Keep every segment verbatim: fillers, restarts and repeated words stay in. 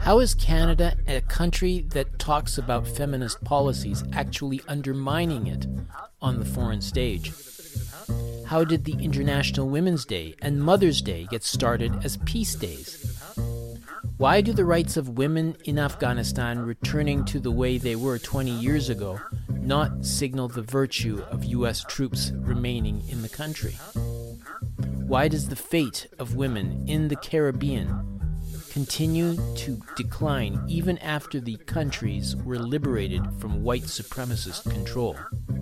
How is Canada, a country that talks about feminist policies, actually undermining it on the foreign stage? How did the International Women's Day and Mother's Day get started as peace days? Why do the rights of women in Afghanistan returning to the way they were twenty years ago not signal the virtue of U S troops remaining in the country? Why does the fate of women in the Caribbean continue to decline even after the countries were liberated from white supremacist control?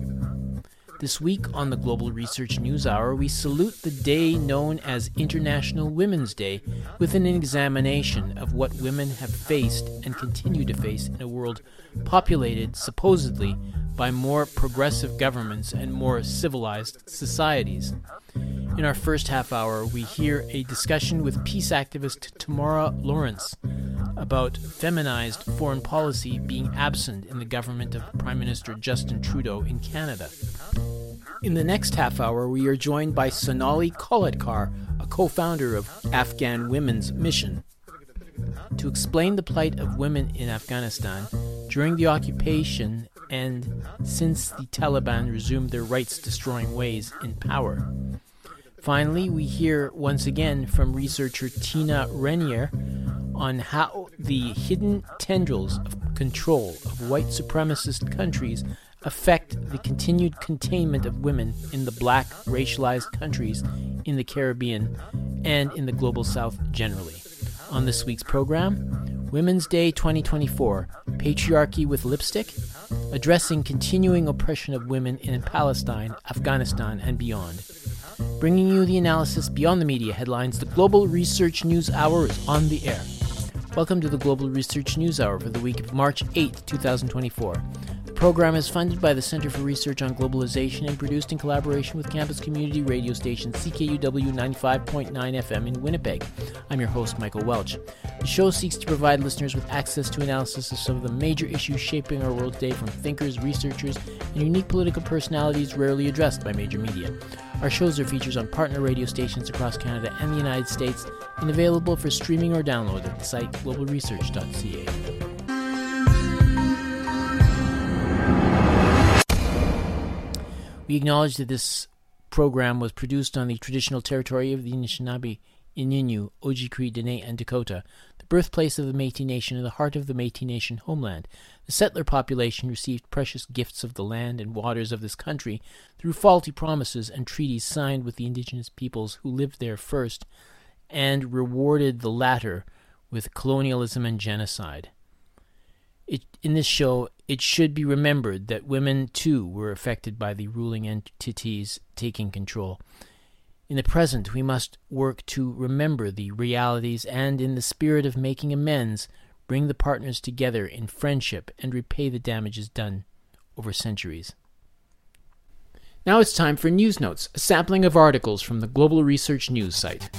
This week on the Global Research News Hour, we salute the day known as International Women's Day with an examination of what women have faced and continue to face in a world populated, supposedly, by more progressive governments and more civilized societies. In our first half hour, we hear a discussion with peace activist Tamara Lawrence about feminized foreign policy being absent in the government of Prime Minister Justin Trudeau in Canada. In the next half hour, we are joined by Sonali Kolatkar, a co-founder of Afghan Women's Mission, to explain the plight of women in Afghanistan during the occupation and since the Taliban resumed their rights-destroying ways in power. Finally, we hear once again from researcher Tina Renier on how the hidden tendrils of control of white supremacist countries affect the continued containment of women in the black racialized countries in the Caribbean and in the global south generally. On this week's program, Women's Day twenty twenty-four, Patriarchy with Lipstick, addressing continuing oppression of women in Palestine, Afghanistan, and beyond. Bringing you the analysis beyond the media headlines, the Global Research News Hour is on the air. Welcome to the Global Research News Hour for the week of March eighth, twenty twenty-four. The program is funded by the Center for Research on Globalization and produced in collaboration with campus community radio station C K U W ninety-five point nine F M in Winnipeg. I'm your host, Michael Welch. The show seeks to provide listeners with access to analysis of some of the major issues shaping our world today from thinkers, researchers, and unique political personalities rarely addressed by major media. Our shows are features on partner radio stations across Canada and the United States and available for streaming or download at the site global research dot c a. We acknowledge that this program was produced on the traditional territory of the Anishinaabe, Ininu, Ojibwe, Dene, and Dakota, the birthplace of the Métis Nation and the heart of the Métis Nation homeland. The settler population received precious gifts of the land and waters of this country through faulty promises and treaties signed with the indigenous peoples who lived there first, and rewarded the latter with colonialism and genocide. It, in this show, it should be remembered that women, too, were affected by the ruling entities taking control. In the present, we must work to remember the realities and, in the spirit of making amends, bring the partners together in friendship and repay the damages done over centuries. Now it's time for News Notes, a sampling of articles from the Global Research News site.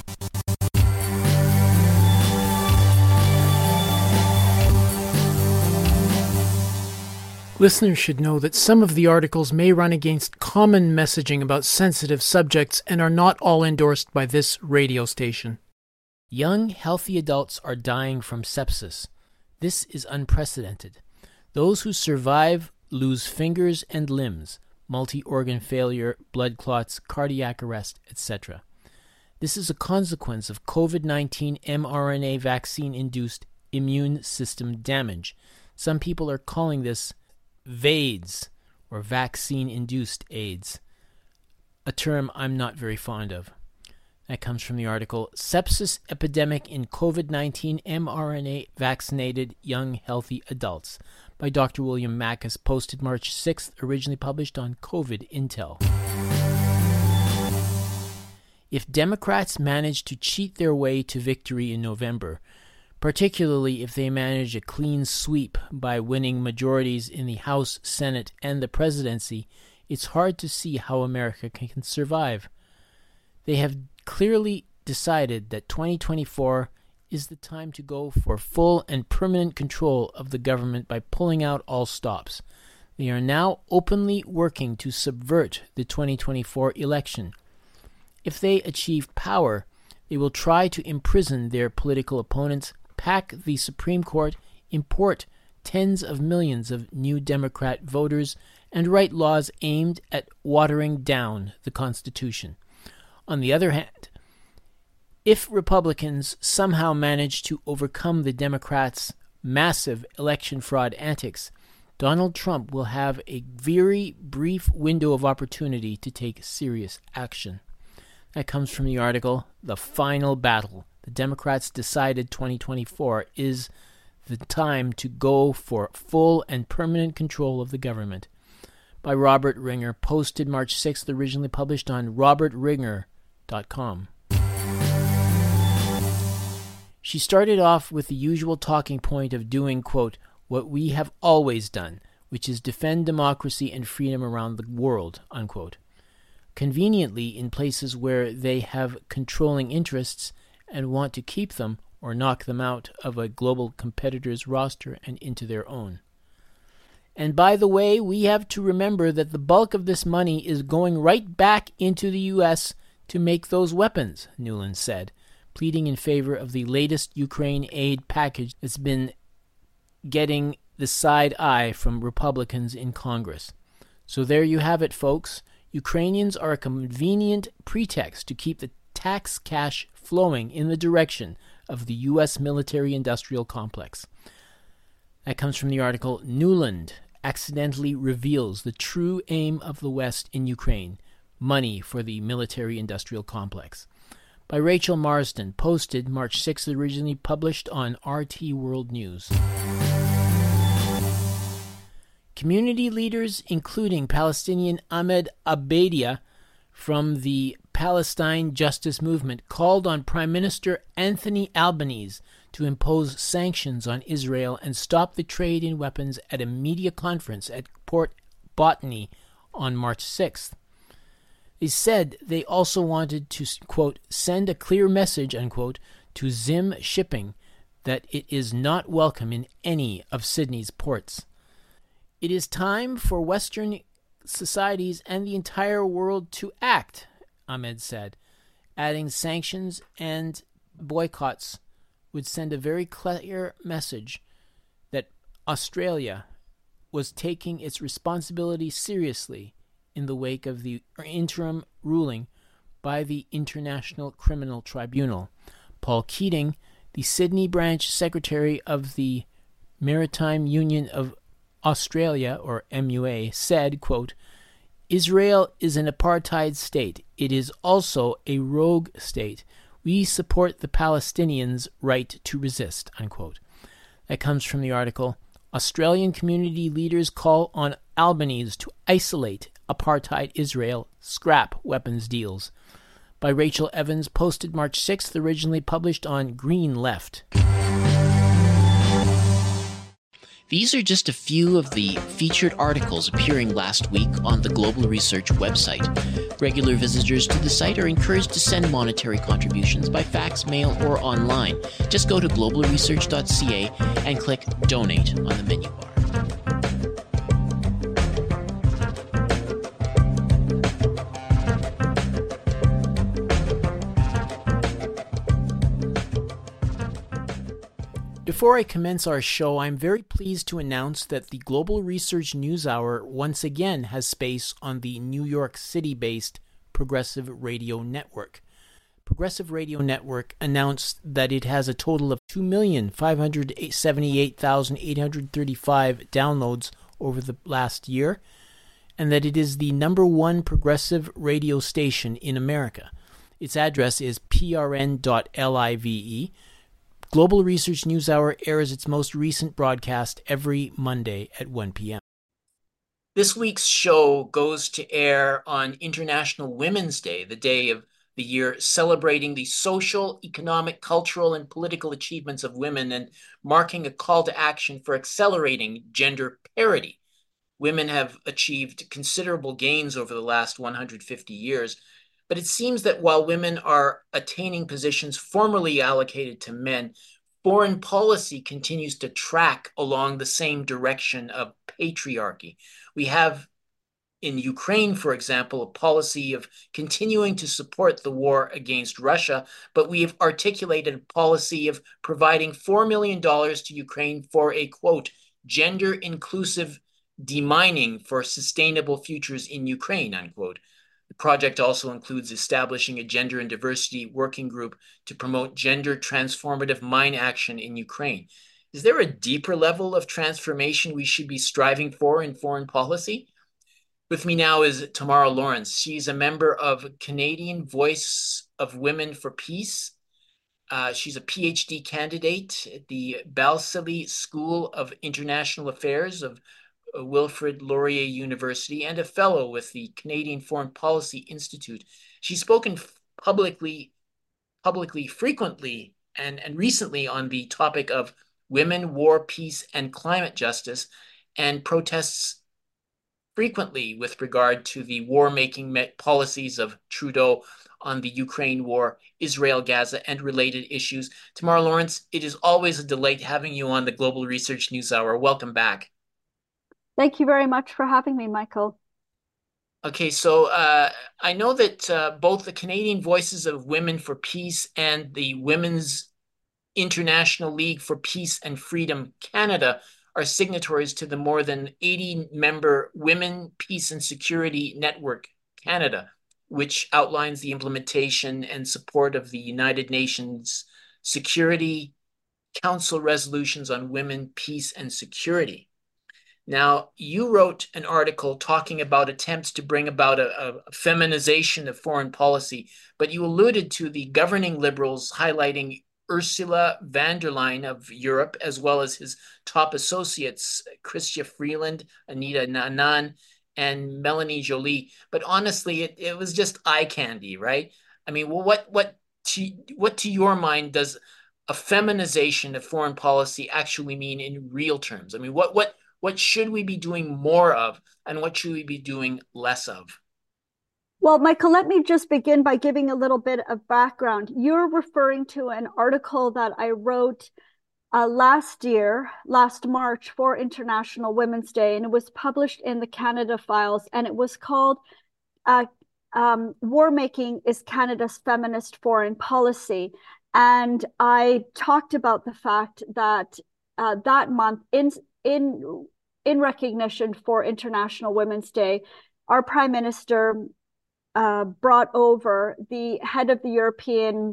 Listeners should know that some of the articles may run against common messaging about sensitive subjects and are not all endorsed by this radio station. Young, healthy adults are dying from sepsis. This is unprecedented. Those who survive lose fingers and limbs, multi-organ failure, blood clots, cardiac arrest, et cetera. This is a consequence of covid nineteen mRNA vaccine-induced immune system damage. Some people are calling this VAIDS, or vaccine-induced AIDS, a term I'm not very fond of. That comes from the article, Sepsis Epidemic in covid nineteen mRNA Vaccinated Young Healthy Adults, by Doctor William Mackus, posted March sixth, originally published on COVID Intel. If Democrats manage to cheat their way to victory in November, particularly if they manage a clean sweep by winning majorities in the House, Senate, and the presidency, it's hard to see how America can survive. They have clearly decided that twenty twenty-four is the time to go for full and permanent control of the government by pulling out all stops. They are now openly working to subvert the twenty twenty-four election. If they achieve power, they will try to imprison their political opponents, pack the Supreme Court, import tens of millions of new Democrat voters, and write laws aimed at watering down the Constitution. On the other hand, if Republicans somehow manage to overcome the Democrats' massive election fraud antics, Donald Trump will have a very brief window of opportunity to take serious action. That comes from the article, The Final Battle. The Democrats decided twenty twenty-four is the time to go for full and permanent control of the government, by Robert Ringer, posted March sixth, originally published on robert ringer dot com. She started off with the usual talking point of doing, quote, what we have always done, which is defend democracy and freedom around the world, unquote. Conveniently, in places where they have controlling interests and want to keep them or knock them out of a global competitor's roster and into their own. And by the way, we have to remember that the bulk of this money is going right back into the U S to make those weapons, Nuland said, pleading in favor of the latest Ukraine aid package that's been getting the side eye from Republicans in Congress. So there you have it, folks. Ukrainians are a convenient pretext to keep the tax cash flowing in the direction of the U S military-industrial complex. That comes from the article, Nuland accidentally reveals the true aim of the West in Ukraine, money for the military-industrial complex, by Rachel Marsden, posted March sixth, originally published on R T World News. Community leaders, including Palestinian Ahmed Abadia from the Palestine Justice Movement, called on Prime Minister Anthony Albanese to impose sanctions on Israel and stop the trade in weapons at a media conference at Port Botany on March sixth. They said they also wanted to, quote, send a clear message, unquote, to Zim Shipping that it is not welcome in any of Sydney's ports. It is time for Western societies and the entire world to act, Ahmed said, adding sanctions and boycotts would send a very clear message that Australia was taking its responsibility seriously in the wake of the interim ruling by the International Criminal Tribunal. Paul Keating, the Sydney branch secretary of the Maritime Union of Australia, or M U A, said, quote, Israel is an apartheid state. It is also a rogue state. We support the Palestinians' right to resist, unquote. That comes from the article, Australian community leaders call on Albanese to isolate apartheid Israel, scrap weapons deals, by Rachel Evans, posted March sixth, originally published on Green Left. These are just a few of the featured articles appearing last week on the Global Research website. Regular visitors to the site are encouraged to send monetary contributions by fax, mail, or online. Just go to global research dot c a and click Donate on the menu bar. Before I commence our show, I'm very pleased to announce that the Global Research News Hour once again has space on the New York City-based Progressive Radio Network. Progressive Radio Network announced that it has a total of two million five hundred seventy-eight thousand eight hundred thirty-five downloads over the last year, and that it is the number one progressive radio station in America. Its address is p r n dot live. Global Research News Hour airs its most recent broadcast every Monday at one p.m. This week's show goes to air on International Women's Day, the day of the year celebrating the social, economic, cultural, and political achievements of women and marking a call to action for accelerating gender parity. Women have achieved considerable gains over the last one hundred fifty years, but it seems that while women are attaining positions formerly allocated to men, foreign policy continues to track along the same direction of patriarchy. We have in Ukraine, for example, a policy of continuing to support the war against Russia, but we have articulated a policy of providing four million dollars to Ukraine for a, quote, gender inclusive demining for sustainable futures in Ukraine, unquote. The project also includes establishing a gender and diversity working group to promote gender transformative mine action in Ukraine. Is there a deeper level of transformation we should be striving for in foreign policy? With me now is Tamara Lawrence. She's a member of Canadian Voice of Women for Peace. Uh, she's a PhD candidate at the Balsillie School of International Affairs of Wilfrid Laurier University and a fellow with the Canadian Foreign Policy Institute. She's spoken publicly, publicly frequently and, and recently on the topic of women, war, peace, and climate justice, and protests frequently with regard to the war-making policies of Trudeau on the Ukraine war, Israel, Gaza, and related issues. Tamara Lawrence, it is always a delight having you on the Global Research News Hour. Welcome back. Thank you very much for having me, Michael. Okay, so uh, I know that uh, both the Canadian Voices of Women for Peace and the Women's International League for Peace and Freedom Canada are signatories to the more than eighty member Women, Peace and Security Network Canada, which outlines the implementation and support of the United Nations Security Council resolutions on women, peace, and security. Now, you wrote an article talking about attempts to bring about a, a feminization of foreign policy, but you alluded to the governing Liberals highlighting Ursula von der Leyen of Europe, as well as his top associates, Chrystia Freeland, Anita Anand, and Melanie Joly. But honestly, it, it was just eye candy, right? I mean, well, what what to, what to your mind does a feminization of foreign policy actually mean in real terms? I mean, what what what should we be doing more of, and what should we be doing less of? Well, Michael, let me just begin by giving a little bit of background. You're referring to an article that I wrote uh, last year, last March, for International Women's Day, and it was published in the Canada Files, and it was called uh, um, War Making is Canada's Feminist Foreign Policy. And I talked about the fact that uh, that month, in, in, in recognition for International Women's Day, our Prime Minister Uh, brought over the head of the European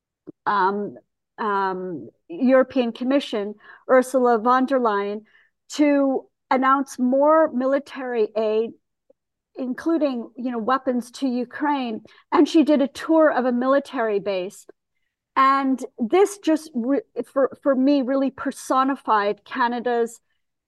um, um, European Commission, Ursula von der Leyen, to announce more military aid, including, you know, weapons to Ukraine. And she did a tour of a military base. And this just, for, for me, really personified Canada's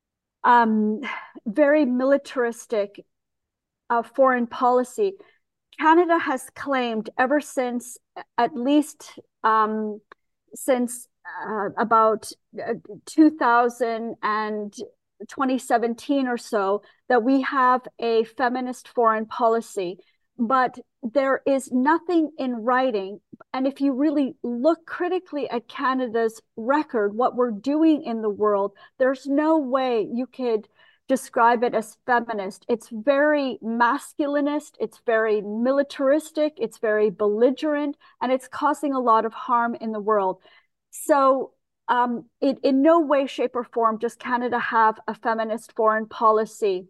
um, very militaristic uh, foreign policy. Canada has claimed ever since, at least um, since uh, about two thousand and twenty seventeen or so, that we have a feminist foreign policy. But there is nothing in writing. And if you really look critically at Canada's record, what we're doing in the world, there's no way you could describe it as feminist. It's very masculinist, it's very militaristic, it's very belligerent, and it's causing a lot of harm in the world. So um, it, in no way, shape, or form does Canada have a feminist foreign policy.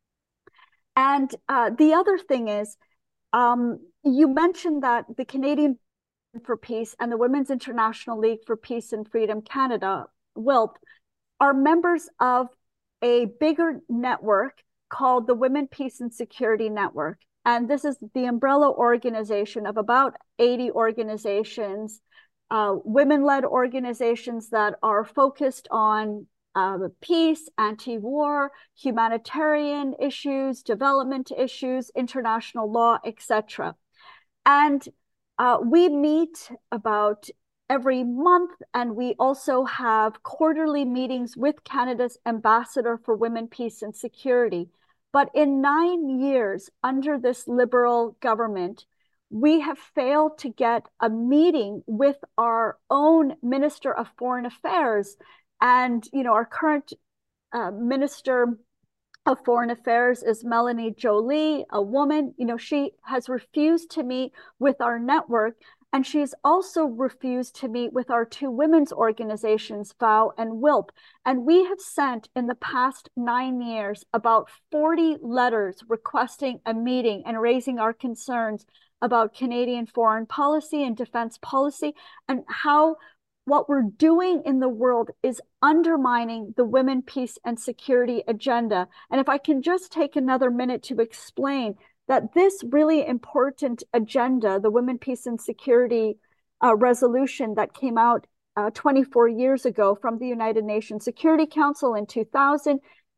And uh, the other thing is, um, you mentioned that the Canadian for Peace and the Women's International League for Peace and Freedom Canada, W I L P, are members of a bigger network called the Women, Peace and Security Network. And this is the umbrella organization of about eighty organizations, uh, women-led organizations that are focused on uh, peace, anti-war, humanitarian issues, development issues, international law, et cetera. And uh, we meet about every month, and we also have quarterly meetings with Canada's Ambassador for Women, Peace and Security. But in nine years under this Liberal government, we have failed to get a meeting with our own Minister of Foreign Affairs. And, you know, our current uh, Minister of Foreign Affairs is Melanie Joly, a woman. You know, she has refused to meet with our network, and she's also refused to meet with our two women's organizations, V O W and W I L P. And we have sent in the past nine years about forty letters requesting a meeting and raising our concerns about Canadian foreign policy and defense policy, and how what we're doing in the world is undermining the women, peace, and security agenda. And if I can just take another minute to explain that this really important agenda, the Women, Peace, and Security uh, resolution that came out uh, twenty-four years ago from the United Nations Security Council in two thousand,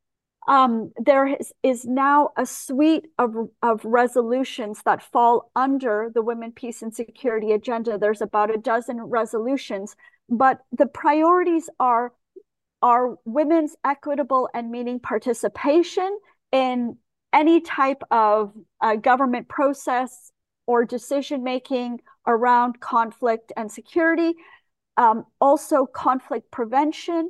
um, there is, is now a suite of, of resolutions that fall under the Women, Peace, and Security agenda. There's about a dozen resolutions, but the priorities are, are women's equitable and meaning participation in any type of uh, government process or decision-making around conflict and security, um, also conflict prevention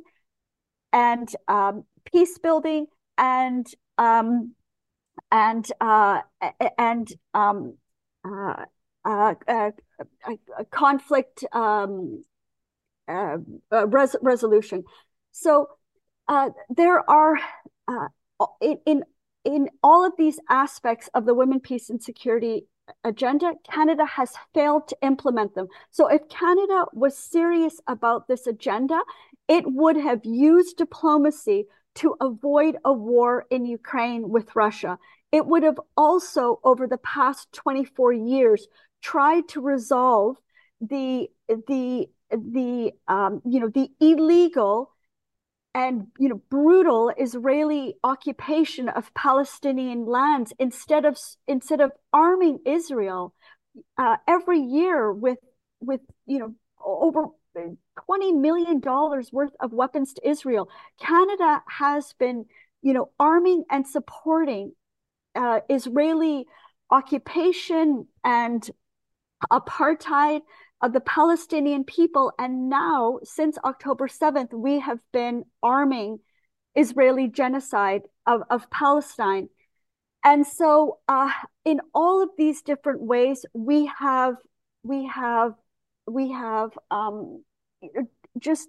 and um, peace building, and um, and uh, and um, uh, uh, uh, uh, conflict um, uh, uh, res resolution. So uh, there are uh, in, in in all of these aspects of the Women, Peace, and Security agenda, Canada has failed to implement them. So if Canada was serious about this agenda, it would have used diplomacy to avoid a war in Ukraine with Russia. It would have also, over the past twenty-four years, tried to resolve the the the um, you know the illegal and you know brutal Israeli occupation of Palestinian lands instead of instead of arming Israel uh, every year with with you know over twenty million dollars worth of weapons to Israel. Canada has been, you know, arming and supporting uh, Israeli occupation and apartheid of the Palestinian people. And now, since October seventh, we have been arming Israeli genocide of, of Palestine. And so uh, in all of these different ways, we have, we have we have um, just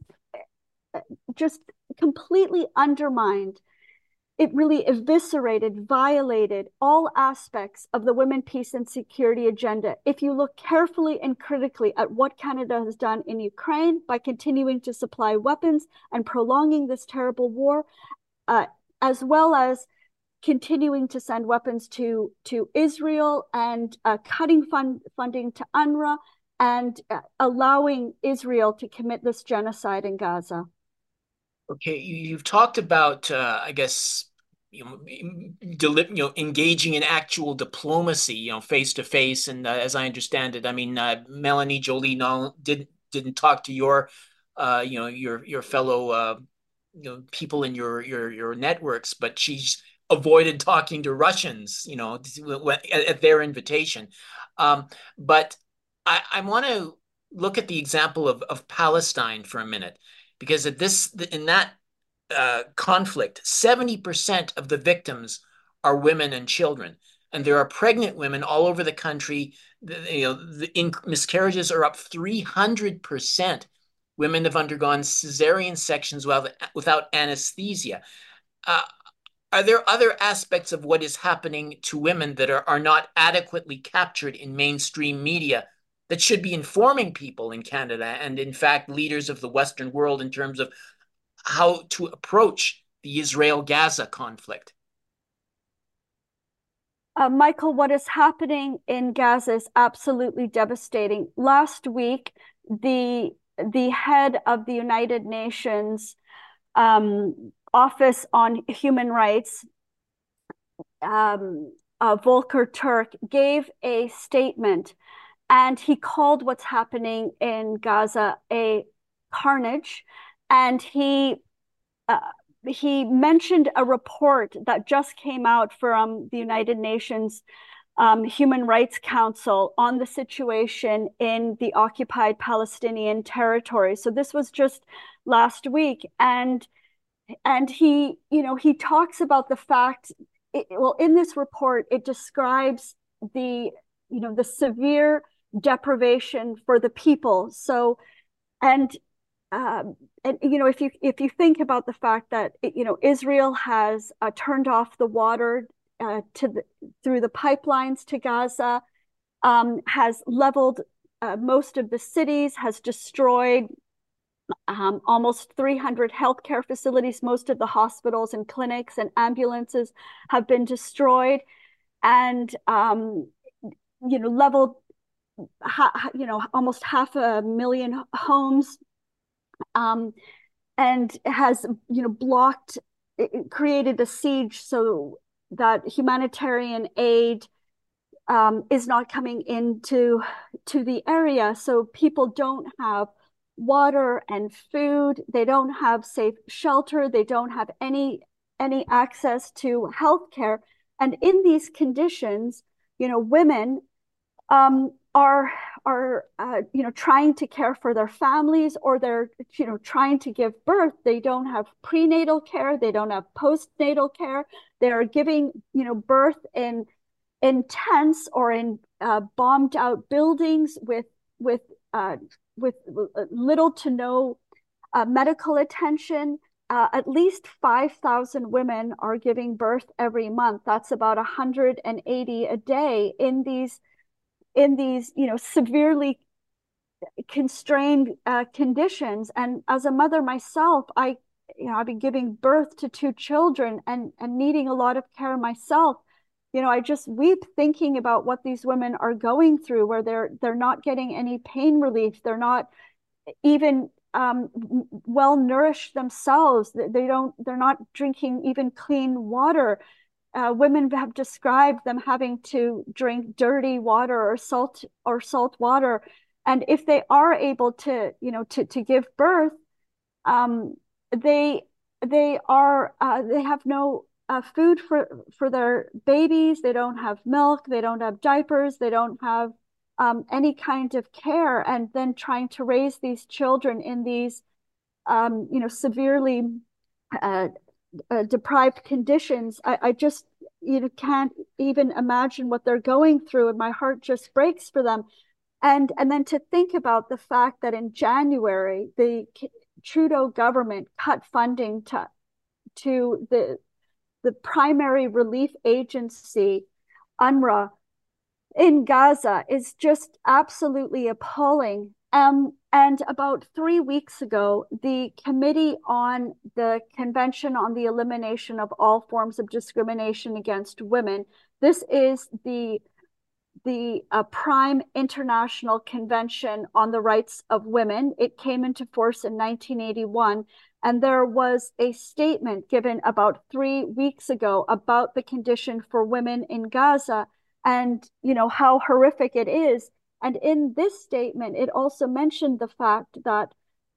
just completely undermined, it really eviscerated, violated all aspects of the Women, Peace, and Security agenda. If you look carefully and critically at what Canada has done in Ukraine by continuing to supply weapons and prolonging this terrible war, uh, as well as continuing to send weapons to, to Israel and uh, cutting fund, funding to UNRWA, and uh, allowing Israel to commit this genocide in Gaza. Okay, you've talked about, uh, I guess, you know, you know, engaging in actual diplomacy, you know, face to face, and uh, as I understand it, I mean, uh, Melanie Joly no, didn't didn't talk to your, uh, you know, your your fellow, uh, you know, people in your your your networks, but she's avoided talking to Russians, you know, at their invitation. Um, but I, I want to look at the example of, of Palestine for a minute, because at this in that uh, conflict, seventy percent of the victims are women and children, and there are pregnant women all over the country. You know, the in, miscarriages are up three hundred percent. Women have undergone cesarean sections without, without anesthesia. Uh, Are there other aspects of what is happening to women that are, are not adequately captured in mainstream media that should be informing people in Canada and, in fact, leaders of the Western world in terms of how to approach the Israel-Gaza conflict? Uh, Michael, what is happening in Gaza is absolutely devastating. Last week, the the head of the United Nations um, Office on Human Rights, um, uh, Volker Turk, gave a statement, and he called what's happening in Gaza a carnage, and he uh, he mentioned a report that just came out from the United Nations um, Human Rights Council on the situation in the occupied Palestinian territory. So this was just last week, and and he, you know, he talks about the fact, it, well, in this report, it describes the, you know, the severe deprivation for the people. So, and um, and you know, if you if you think about the fact that you know Israel has uh, turned off the water uh, to the through the pipelines to Gaza, um, has leveled uh, most of the cities, has destroyed um, almost three hundred healthcare facilities. Most of the hospitals and clinics and ambulances have been destroyed, and um, you know, leveled, ha- you know, almost half a million homes, um, and has, you know, blocked, it created a siege so that humanitarian aid um, is not coming into to the area. So people don't have water and food. They don't have safe shelter. They don't have any any access to healthcare. And in these conditions, you know, women um, are are uh, you know trying to care for their families, or they're you know trying to give birth. They don't have prenatal care. They don't have postnatal care. They are giving you know birth in in tents or in uh, bombed out buildings with with uh, with little to no uh, medical attention. Uh, at least five thousand women are giving birth every month. That's about one hundred eighty a day in these in these you know severely constrained uh, conditions. And as a mother myself, I you know I've been giving birth to two children and and needing a lot of care myself. You know, I just weep thinking about what these women are going through, where they're they're not getting any pain relief. They're not even um, well nourished themselves. They don't. They're not drinking even clean water. Uh, women have described them having to drink dirty water or salt or salt water. And if they are able to, you know, to to give birth, um, they they are uh, they have no uh, food for for their babies. They don't have milk. They don't have diapers. They don't have um, any kind of care. And then trying to raise these children in these um, you know severely uh, uh, deprived conditions, I, I just you know can't even imagine what they're going through, and my heart just breaks for them. And and then to think about the fact that in January the Trudeau government cut funding to to the the primary relief agency, UNRWA, in Gaza is just absolutely appalling. Um, and about three weeks ago, the Committee on the Convention on the Elimination of All Forms of Discrimination Against Women, this is the the uh, prime international convention on the rights of women. It came into force in nineteen eighty-one. And there was a statement given about three weeks ago about the condition for women in Gaza and, you know, how horrific it is. And in this statement, it also mentioned the fact that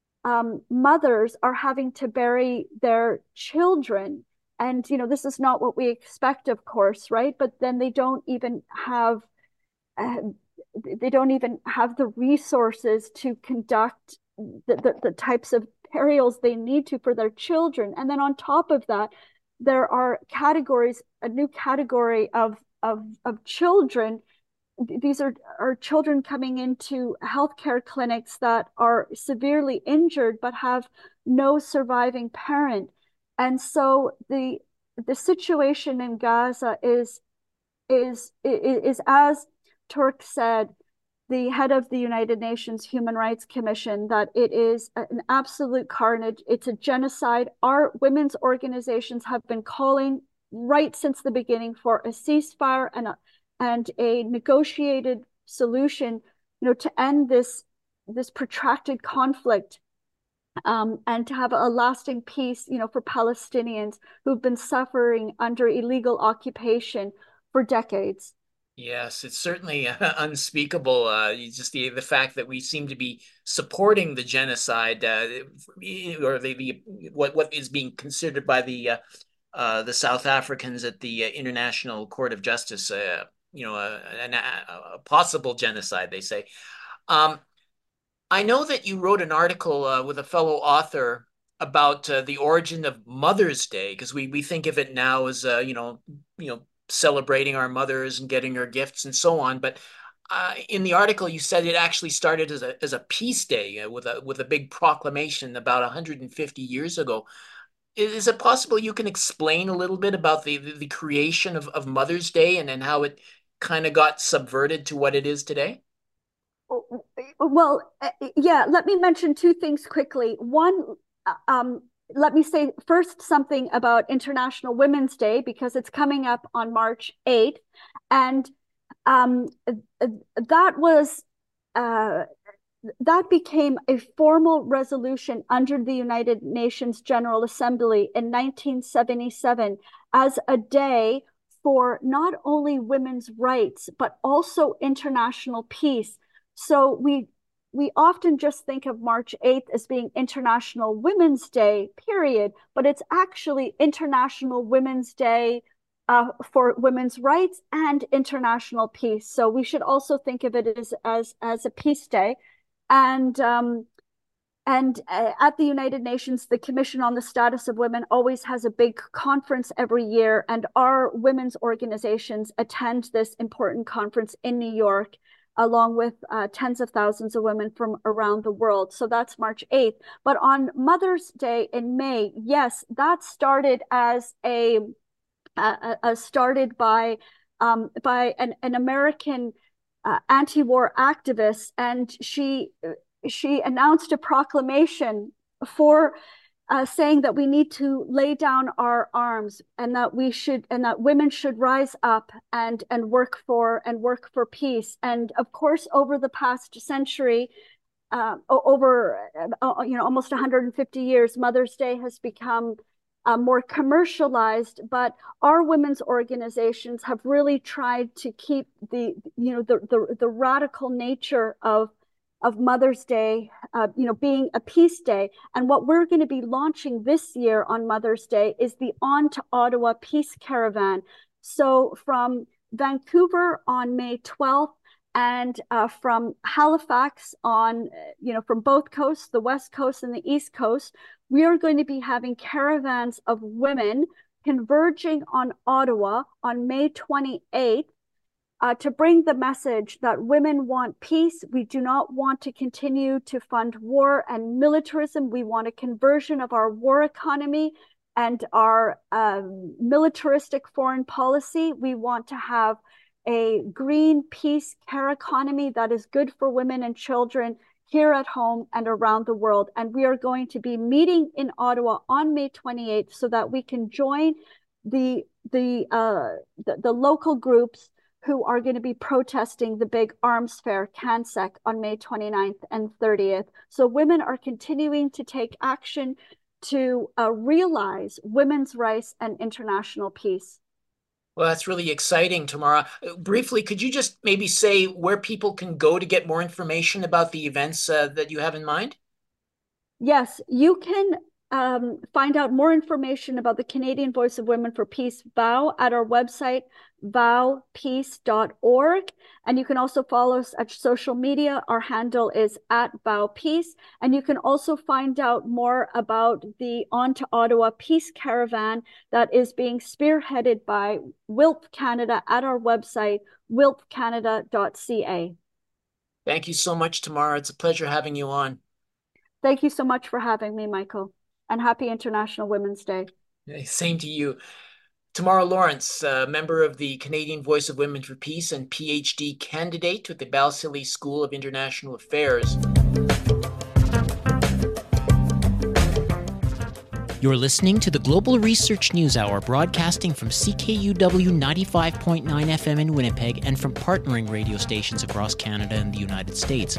um, mothers are having to bury their children. And, you know, this is not what we expect, of course, right? But then they don't even have uh, they don't even have the resources to conduct the, the, the types of burials they need to for their children. And then on top of that, there are categories, a new category of of of children. These are are children coming into healthcare clinics that are severely injured but have no surviving parent. And so the the situation in Gaza is is is as Turk said, the head of the United Nations Human Rights Commission, that it is an absolute carnage. It's a genocide. Our women's organizations have been calling right since the beginning for a ceasefire and a, and a negotiated solution, you know, to end this this protracted conflict, um, and to have a lasting peace, you know, for Palestinians who've been suffering under illegal occupation for decades. Yes, it's certainly uh, unspeakable. Uh, just the the fact that we seem to be supporting the genocide, uh, or the, the what what is being considered by the uh, uh, the South Africans at the uh, International Court of Justice, uh, you know, a, a, a possible genocide, they say. Um, I know that you wrote an article uh, with a fellow author about uh, the origin of Mother's Day, because we we think of it now as uh, you know you know celebrating our mothers and getting her gifts and so on. But uh, in the article, you said it actually started as a as a peace day uh, with a with a big proclamation about one hundred fifty years ago. Is it possible you can explain a little bit about the the, the creation of, of Mother's Day and then how it kind of got subverted to what it is today? Well, uh, yeah, let me mention two things quickly. One, uh, um, let me say first something about International Women's Day because it's coming up on March eighth. And um, that was uh, that became a formal resolution under the United Nations General Assembly in nineteen seventy-seven as a day for not only women's rights, but also international peace. So we we often just think of March eighth as being International Women's Day, period, but it's actually International Women's Day uh, for women's rights and international peace. So we should also think of it as as, as a peace day. And um, and uh, at the United Nations, the Commission on the Status of Women always has a big conference every year, and our women's organizations attend this important conference in New York, along with uh, tens of thousands of women from around the world. So that's March eighth. But on Mother's Day in May, yes, that started as a, uh, uh, started by um, by an, an American uh, anti-war activist, and she she announced a proclamation for uh, saying that we need to lay down our arms and that we should and that women should rise up and and work for and work for peace. And of course, over the past century, uh, over uh, you know almost one hundred fifty years, Mother's Day has become uh, more commercialized. But our women's organizations have really tried to keep the you know the the, the radical nature of of Mother's Day, uh, you know, being a peace day. And what we're going to be launching this year on Mother's Day is the On to Ottawa Peace Caravan. So from Vancouver on May twelfth and uh, from Halifax on, you know, from both coasts, the West Coast and the East Coast, we are going to be having caravans of women converging on Ottawa on May twenty-eighth. Uh, to bring the message that women want peace. We do not want to continue to fund war and militarism. We want a conversion of our war economy and our um, militaristic foreign policy. We want to have a green peace care economy that is good for women and children here at home and around the world. And we are going to be meeting in Ottawa on May twenty-eighth so that we can join the, the, uh, the, the local groups who are going to be protesting the big arms fair, CANSEC, on May twenty-ninth and thirtieth. So women are continuing to take action to uh, realize women's rights and international peace. Well, that's really exciting, Tamara. Uh, Briefly, could you just maybe say where people can go to get more information about the events uh, that you have in mind? Yes, you can um, find out more information about the Canadian Voice of Women for Peace, V O W, at our website, vow peace dot org. And you can also follow us at social media. Our handle is at vowpeace. And you can also find out more about the On to Ottawa Peace Caravan that is being spearheaded by W I L P Canada at our website, wilp canada dot c a. Thank you so much, Tamara. It's a pleasure having you on. Thank you so much for having me, Michael. And happy International Women's Day. Same to you. Tamara Lawrence, a member of the Canadian Voice of Women for Peace and PhD candidate with the Balsillie School of International Affairs. You're listening to the Global Research News Hour, broadcasting from C K U W ninety-five point nine F M in Winnipeg and from partnering radio stations across Canada and the United States.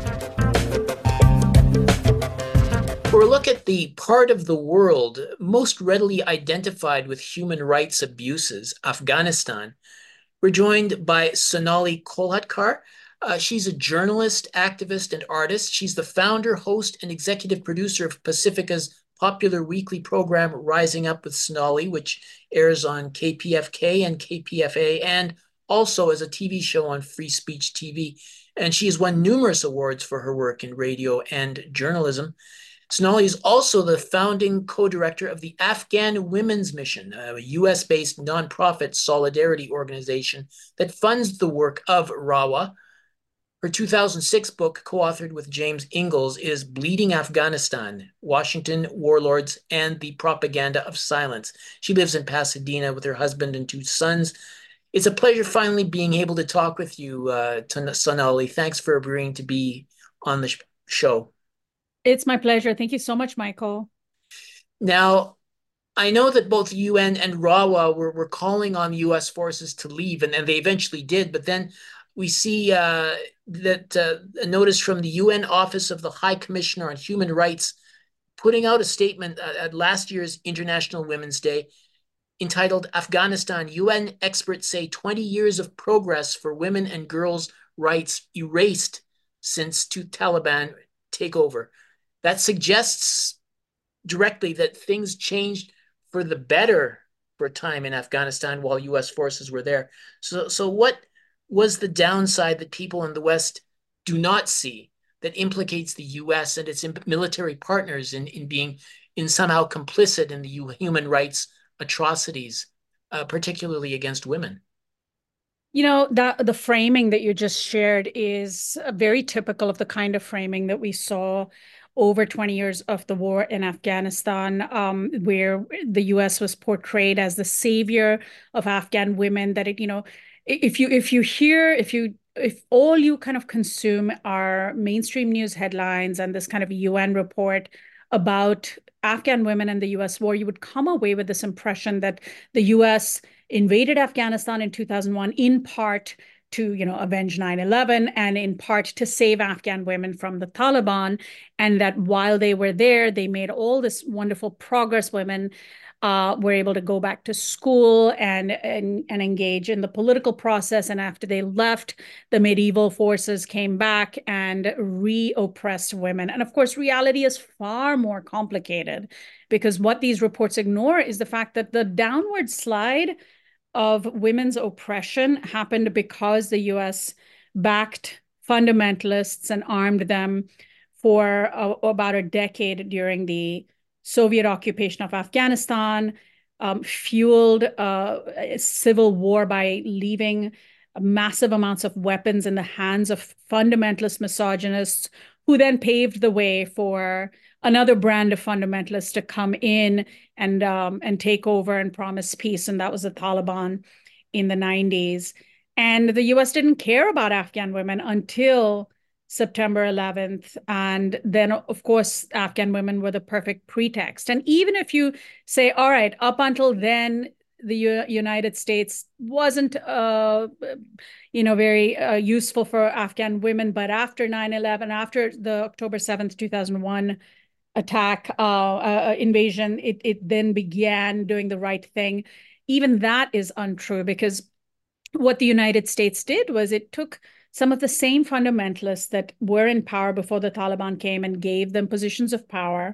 For a look at the part of the world most readily identified with human rights abuses, Afghanistan, we're joined by Sonali Kolhatkar. Uh, she's a journalist, activist, and artist. She's the founder, host, and executive producer of Pacifica's popular weekly program, Rising Up with Sonali, which airs on K P F K and K P F A, and also as a T V show on Free Speech T V. And she has won numerous awards for her work in radio and journalism. Sonali is also the founding co-director of the Afghan Women's Mission, a U S-based nonprofit solidarity organization that funds the work of RAWA. Her two thousand six book, co-authored with James Ingalls, is Bleeding Afghanistan, Washington Warlords and the Propaganda of Silence. She lives in Pasadena with her husband and two sons. It's a pleasure finally being able to talk with you, uh, Sonali. Thanks for agreeing to be on the show. It's my pleasure. Thank you so much, Michael. Now, I know that both U N and RAWA were, were calling on U S forces to leave, and, and they eventually did. But then we see uh, that uh, a notice from the U N Office of the High Commissioner on Human Rights putting out a statement at last year's International Women's Day entitled Afghanistan, U N experts say twenty years of progress for women and girls' rights erased since to Taliban takeover. That suggests directly that things changed for the better for a time in Afghanistan while U S forces were there. So, so what was the downside that people in the West do not see that implicates the U S and its military partners in, in being in somehow complicit in the human rights atrocities, uh, particularly against women? You know, that the framing that you just shared is very typical of the kind of framing that we saw over twenty years of the war in Afghanistan, um, where the U S was portrayed as the savior of Afghan women. That it, you know, if you if you hear if you if all you kind of consume are mainstream news headlines and this kind of U N report about Afghan women and the U S war, you would come away with this impression that the U S invaded Afghanistan in two thousand one in part to, you know, avenge nine eleven and in part to save Afghan women from the Taliban, and that while they were there, they made all this wonderful progress. Women uh, were able to go back to school and, and, and engage in the political process. And after they left, the medieval forces came back and re-oppressed women. And of course, reality is far more complicated, because what these reports ignore is the fact that the downward slide of women's oppression happened because the U S backed fundamentalists and armed them for uh, about a decade during the Soviet occupation of Afghanistan, um, fueled uh, a civil war by leaving massive amounts of weapons in the hands of fundamentalist misogynists, who then paved the way for another brand of fundamentalists to come in and um, and take over and promise peace, and that was the Taliban in the nineties. And the U S didn't care about Afghan women until September eleventh. And then, of course, Afghan women were the perfect pretext. And even if you say, all right, up until then, the U United States wasn't, uh, you know, very uh, useful for Afghan women, but after nine eleven, after the October seventh, two thousand one attack, uh, uh, invasion, it, it then began doing the right thing. Even that is untrue, because what the United States did was it took some of the same fundamentalists that were in power before the Taliban came and gave them positions of power.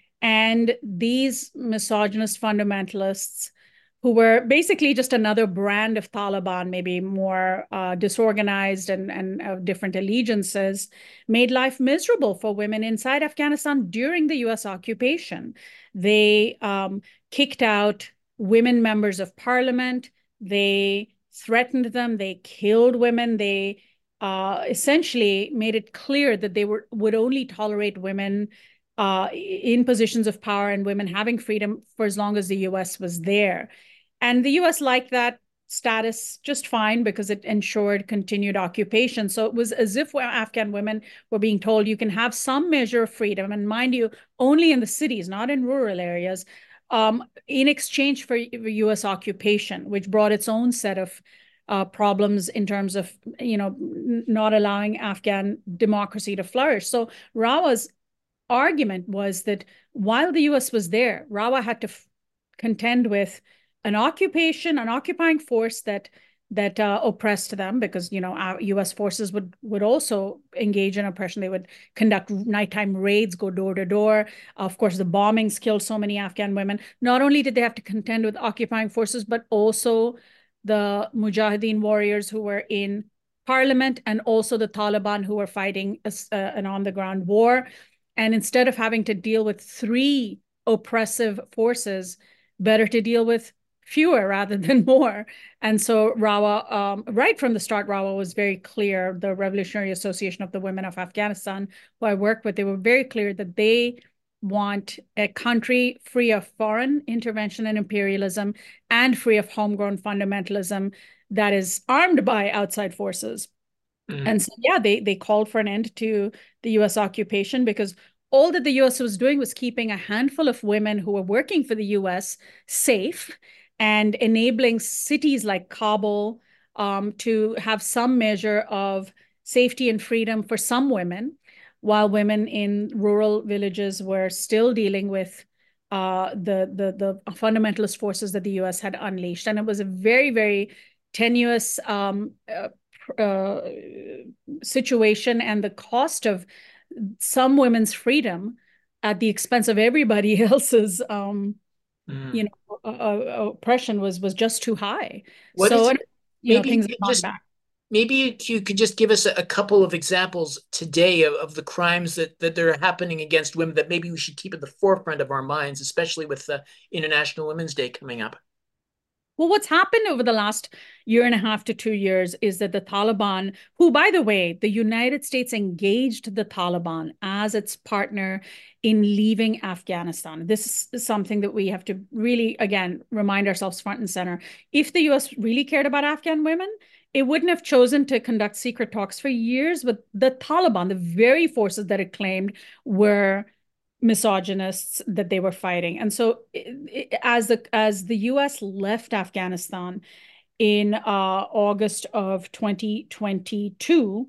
And these misogynist fundamentalists, who were basically just another brand of Taliban, maybe more uh, disorganized and, and of different allegiances, made life miserable for women inside Afghanistan during the U S occupation. They um, kicked out women members of parliament. They threatened them. They killed women. They uh, essentially made it clear that they were would only tolerate women uh, in positions of power and women having freedom for as long as the U S was there. And the U S liked that status just fine, because it ensured continued occupation. So it was as if Afghan women were being told, you can have some measure of freedom, and mind you, only in the cities, not in rural areas, um, in exchange for U S occupation, which brought its own set of uh, problems in terms of, you know, not allowing Afghan democracy to flourish. So RAWA's argument was that while the U S was there, RAWA had to contend with an occupation, an occupying force that that uh, oppressed them, because, you know, our U S forces would would also engage in oppression. They would conduct nighttime raids, go door to door. Of course, the bombings killed so many Afghan women. Not only did they have to contend with occupying forces, but also the Mujahideen warriors who were in parliament, and also the Taliban, who were fighting a, uh, an on-the-ground war. And instead of having to deal with three oppressive forces, better to deal with fewer rather than more. And so Rawa, um, right from the start, Rawa was very clear, the Revolutionary Association of the Women of Afghanistan, who I work with, they were very clear that they want a country free of foreign intervention and imperialism and free of homegrown fundamentalism that is armed by outside forces. Mm. And so, yeah, they, they called for an end to the U S occupation because all that the U S was doing was keeping a handful of women who were working for the U S safe and enabling cities like Kabul um, to have some measure of safety and freedom for some women, while women in rural villages were still dealing with uh, the, the, the fundamentalist forces that the U S had unleashed. And it was a very, very tenuous um, uh, uh, situation, and the cost of some women's freedom at the expense of everybody else's um, mm. you know, uh, uh, oppression was was just too high. What so, is, you maybe know, things you have gone just, back. Maybe you could just give us a, a couple of examples today of, of the crimes that, that are happening against women that maybe we should keep at the forefront of our minds, especially with the International Women's Day coming up. Well, what's happened over the last year and a half to two years is that the Taliban, who, by the way, the United States engaged the Taliban as its partner in leaving Afghanistan. This is something that we have to really, again, remind ourselves front and center. If the U S really cared about Afghan women, it wouldn't have chosen to conduct secret talks for years with the Taliban, the very forces that it claimed were misogynists that they were fighting. And so it, it, as the as the U S left Afghanistan in uh, August of twenty twenty-two,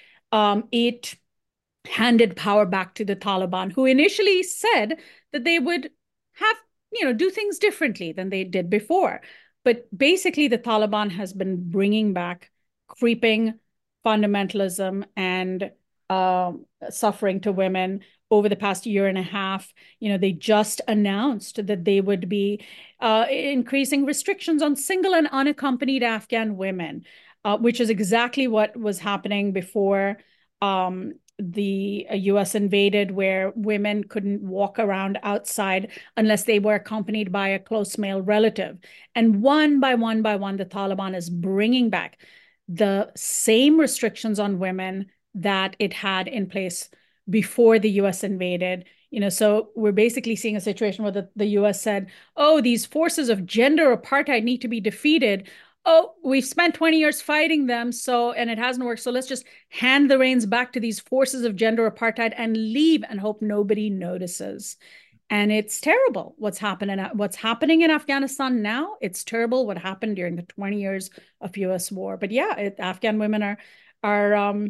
um, it handed power back to the Taliban, who initially said that they would have, you know, do things differently than they did before. But basically, the Taliban has been bringing back creeping fundamentalism and uh, suffering to women over the past year and a half. You know, they just announced that they would be uh, increasing restrictions on single and unaccompanied Afghan women, uh, which is exactly what was happening before um, the U S invaded, where women couldn't walk around outside unless they were accompanied by a close male relative. And one by one by one, the Taliban is bringing back the same restrictions on women that it had in place before the U S invaded. You know, so we're basically seeing a situation where the, the U S said, oh, these forces of gender apartheid need to be defeated. Oh, we've spent twenty years fighting them, so, and it hasn't worked. So let's just hand the reins back to these forces of gender apartheid and leave and hope nobody notices. And it's terrible what's happening. What's happening in Afghanistan now, it's terrible what happened during the twenty years of U S war. But yeah, it, Afghan women are, are um,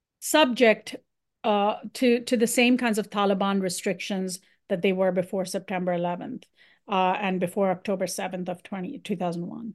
subject uh, to, to the same kinds of Taliban restrictions that they were before September eleventh uh, and before October seventh of two thousand one.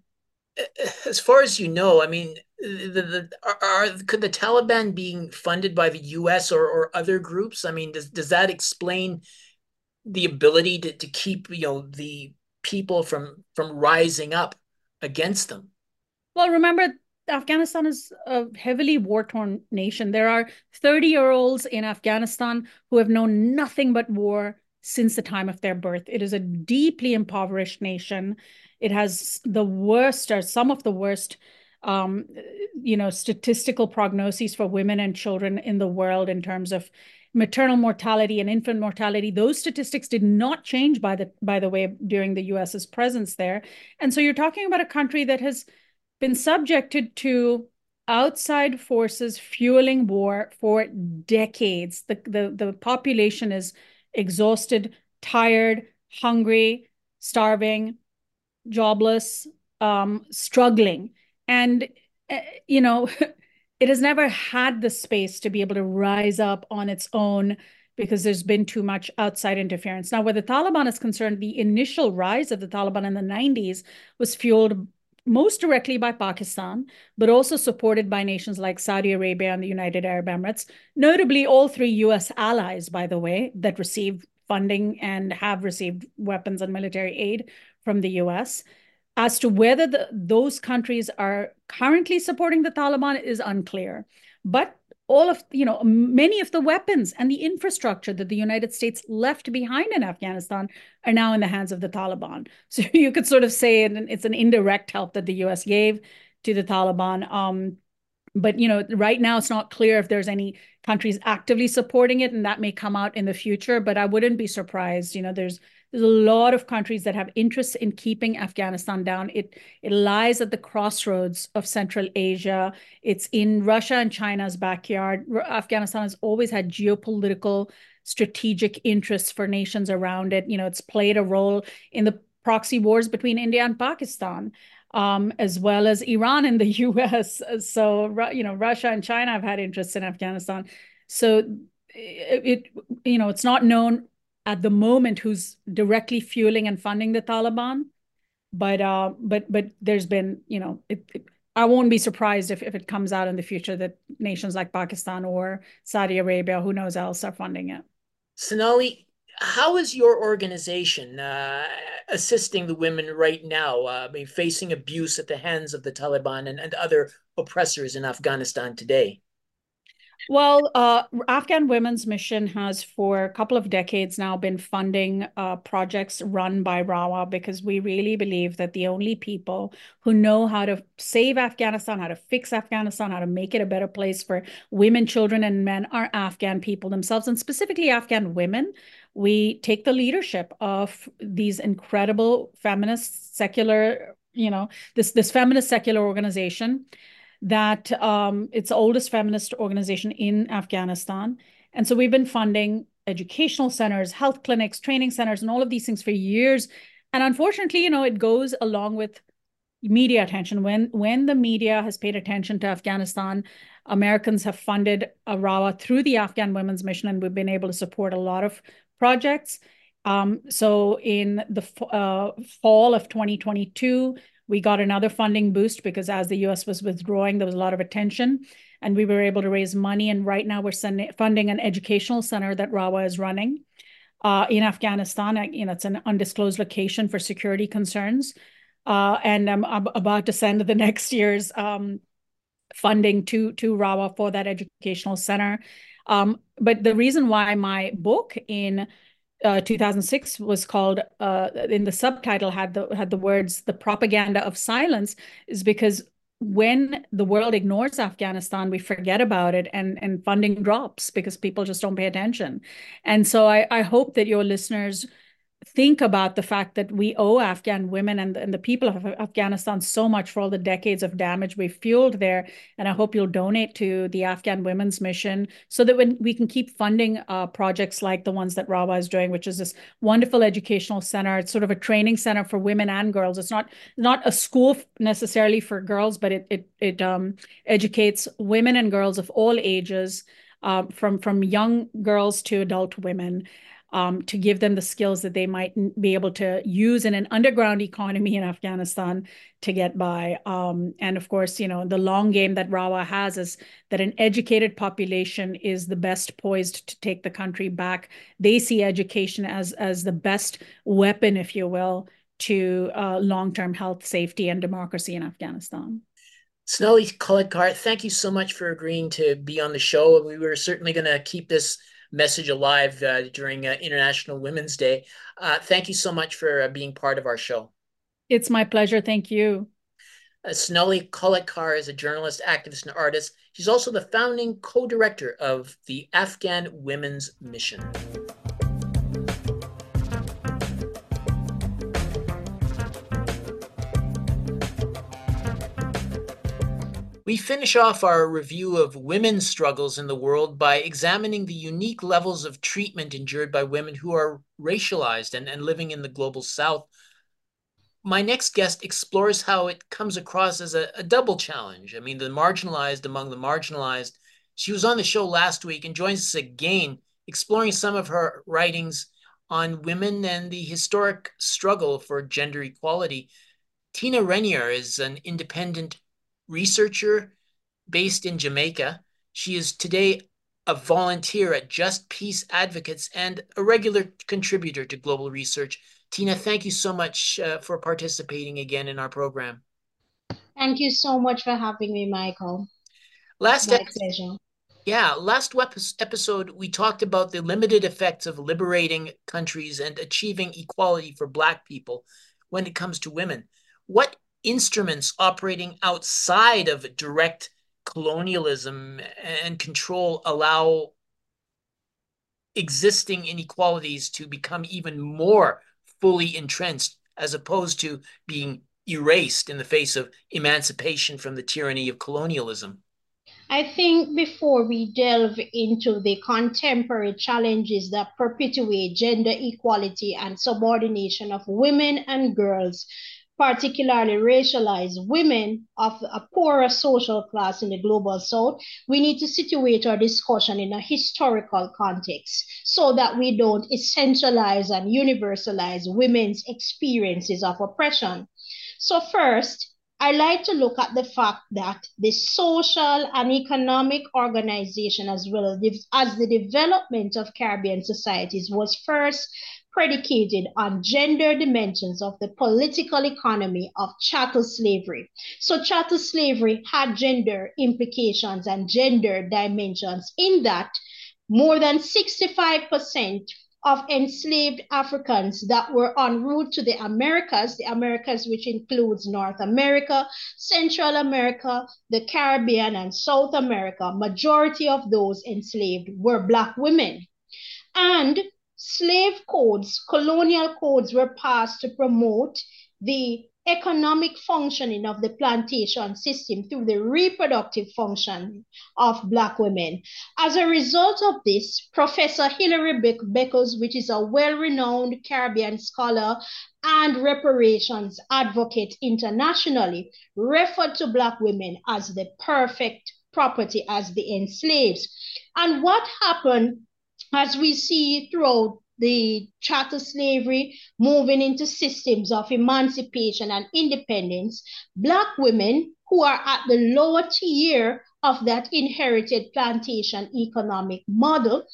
As far as you know, I mean, the, the, are, are could the Taliban being funded by the U S or, or other groups? I mean, does does that explain the ability to, to keep, you know, the people from from rising up against them? Well, remember, Afghanistan is a heavily war-torn nation. There are thirty-year-olds in Afghanistan who have known nothing but war since the time of their birth. It is a deeply impoverished nation. It has the worst, or some of the worst, um, you know, statistical prognoses for women and children in the world in terms of maternal mortality and infant mortality. Those statistics did not change, by the by the way, during the U S's presence there. And so you're talking about a country that has been subjected to outside forces fueling war for decades. The, the, the population is exhausted, tired, hungry, starving, jobless, um, struggling. And, uh, you know, it has never had the space to be able to rise up on its own because there's been too much outside interference. Now, where the Taliban is concerned, the initial rise of the Taliban in the nineties was fueled most directly by Pakistan, but also supported by nations like Saudi Arabia and the United Arab Emirates, notably all three U S allies, by the way, that receive funding and have received weapons and military aid from the U S. As to whether the, those countries are currently supporting the Taliban is unclear. But all of, you know, many of the weapons and the infrastructure that the United States left behind in Afghanistan are now in the hands of the Taliban. So you could sort of say it's an indirect help that the U S gave to the Taliban. Um, but, you know, right now it's not clear if there's any countries actively supporting it, and that may come out in the future, but I wouldn't be surprised. You know, there's there's a lot of countries that have interest in keeping Afghanistan down. It it lies at the crossroads of Central Asia. It's in Russia and China's backyard. Afghanistan has always had geopolitical strategic interests for nations around it. You know, it's played a role in the proxy wars between India and Pakistan. Um, as well as Iran and the U S. So, you know, Russia and China have had interests in Afghanistan. So it, it, you know, it's not known at the moment who's directly fueling and funding the Taliban, but uh, but but there's been, you know, it, it, I won't be surprised if, if it comes out in the future that nations like Pakistan or Saudi Arabia, who knows else, are funding it. Sonali, how is your organization uh, assisting the women right now, uh, I mean, facing abuse at the hands of the Taliban and, and other oppressors in Afghanistan today? Well, uh, Afghan Women's Mission has for a couple of decades now been funding uh, projects run by RAWA, because we really believe that the only people who know how to save Afghanistan, how to fix Afghanistan, how to make it a better place for women, children, and men are Afghan people themselves, and specifically Afghan women. We take the leadership of these incredible feminist, secular, you know, this, this feminist secular organization that um, it's the oldest feminist organization in Afghanistan. And so we've been funding educational centers, health clinics, training centers, and all of these things for years. And unfortunately, you know, it goes along with media attention. When, when the media has paid attention to Afghanistan, Americans have funded RAWA through the Afghan Women's Mission, and we've been able to support a lot of projects. Um, so in the uh, fall of twenty twenty-two, we got another funding boost because as the U S was withdrawing, there was a lot of attention, and we were able to raise money. And right now we're sending, funding an educational center that RAWA is running uh, in Afghanistan. You know, it's an undisclosed location for security concerns. Uh, and I'm, I'm about to send the next year's um, funding to, to RAWA for that educational center. Um, but the reason why my book in Uh, two thousand six was called, uh, in the subtitle had the had the words "The Propaganda of Silence," is because when the world ignores Afghanistan, we forget about it, and and funding drops because people just don't pay attention. And so I, I hope that your listeners think about the fact that we owe Afghan women and, and the people of Afghanistan so much for all the decades of damage we've fueled there. And I hope you'll donate to the Afghan Women's Mission so that when we can keep funding uh, projects like the ones that RAWA is doing, which is this wonderful educational center. It's sort of a training center for women and girls. It's not not a school necessarily for girls, but it it it um, educates women and girls of all ages, uh, from from young girls to adult women. Um, to give them the skills that they might be able to use in an underground economy in Afghanistan to get by. Um, and of course, you know, the long game that RAWA has is that an educated population is the best poised to take the country back. They see education as, as the best weapon, if you will, to uh, long-term health, safety, and democracy in Afghanistan. Sonali Kolatkar, thank you so much for agreeing to be on the show. We were certainly going to keep this message alive uh, during uh, International Women's Day. Uh, thank you so much for uh, being part of our show. It's my pleasure. Thank you. Uh, Sonali Kolatkar is a journalist, activist, and artist. She's also the founding co-director of the Afghan Women's Mission. We finish off our review of women's struggles in the world by examining the unique levels of treatment endured by women who are racialized and, and living in the global south. My next guest explores how it comes across as a, a double challenge. I mean, the marginalized among the marginalized. She was on the show last week and joins us again, exploring some of her writings on women and the historic struggle for gender equality. Tina Renier is an independent researcher based in Jamaica. She is today a volunteer at Just Peace Advocates and a regular contributor to Global Research. Tina, thank you so much uh, for participating again in our program. Thank you so much for having me, Michael. Last My pleasure. Yeah, last wep- episode, we talked about the limited effects of liberating countries and achieving equality for Black people when it comes to women. What instruments operating outside of direct colonialism and control allow existing inequalities to become even more fully entrenched as opposed to being erased in the face of emancipation from the tyranny of colonialism? I think before we delve into the contemporary challenges that perpetuate gender equality and subordination of women and girls, particularly racialized women of a poorer social class in the global south, we need to situate our discussion in a historical context so that we don't essentialize and universalize women's experiences of oppression. So, first, I like to look at the fact that the social and economic organization, as well as the development of Caribbean societies, was first predicated on gender dimensions of the political economy of chattel slavery. So, chattel slavery had gender implications and gender dimensions in that more than sixty-five percent of enslaved Africans that were en route to the Americas, the Americas which includes North America, Central America, the Caribbean, and South America, majority of those enslaved were Black women. And slave codes, colonial codes were passed to promote the economic functioning of the plantation system through the reproductive function of Black women. As a result of this, Professor Hilary Beckles, which is a well-renowned Caribbean scholar and reparations advocate internationally, referred to Black women as the perfect property, as the enslaved. And what happened, as we see throughout the chattel slavery, moving into systems of emancipation and independence, Black women who are at the lower tier of that inherited plantation economic model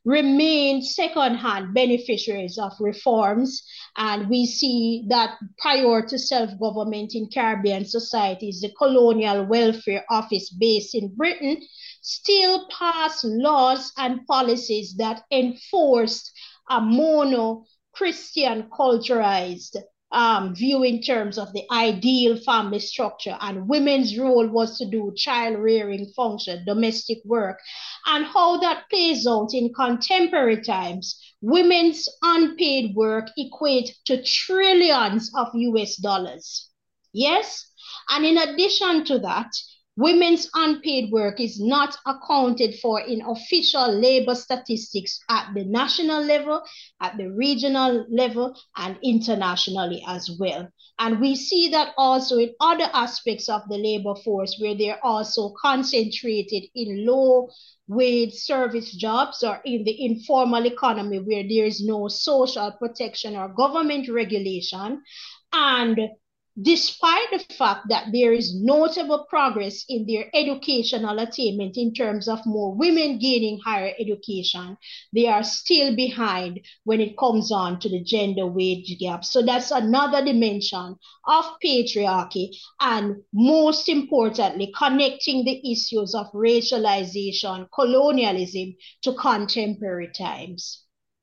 remain second-hand beneficiaries of reforms. And we see that prior to self-government in Caribbean societies, the Colonial Welfare Office based in Britain still passed laws and policies that enforced a mono-Christian culturalized um, view in terms of the ideal family structure, and women's role was to do child rearing function, domestic work, and how that plays out in contemporary times. Women's unpaid work equate to trillions of U S dollars. Yes, and in addition to that, women's unpaid work is not accounted for in official labor statistics at the national level, at the regional level, and internationally as well. And we see that also in other aspects of the labor force, where they're also concentrated in low wage service jobs or in the informal economy where there is no social protection or government regulation. And despite the fact that there is notable progress in their educational attainment in terms of more women gaining higher education, they are still behind when it comes on to the gender wage gap. So that's another dimension of patriarchy, and most importantly, connecting the issues of racialization, colonialism to contemporary times.